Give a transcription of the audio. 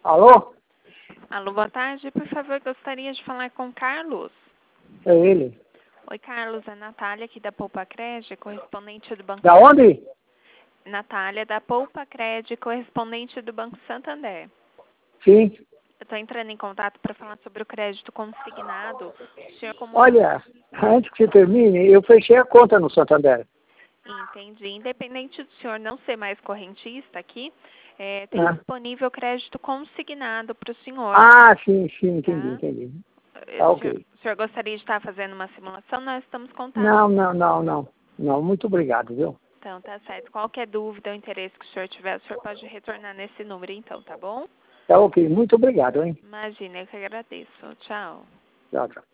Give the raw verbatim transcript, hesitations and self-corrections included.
Alô? Alô, boa tarde. Por favor, gostaria de falar com o Carlos. É ele. Oi, Carlos. É a Natália aqui da Poupa Cred, correspondente do Banco... Da onde? Natália, da Poupa Cred, correspondente do Banco Santander. Sim. Eu estou entrando em contato para falar sobre o crédito consignado. O senhor como... Olha, antes que você termine, eu fechei a conta no Santander. Entendi. Independente do senhor não ser mais correntista aqui, é, tem Ah, disponível crédito consignado para o senhor. ah sim, sim, entendi, Tá? entendi. O Tá senhor, ok. o senhor gostaria de estar fazendo uma simulação? Nós estamos contando. Não, não, não, não. Não, muito obrigado, viu? Então, tá certo. Qualquer dúvida ou interesse que o senhor tiver, o senhor pode retornar nesse número, então, tá bom? Tá ok, muito obrigado, hein? Imagina, eu que agradeço. Tchau. Tchau, tchau.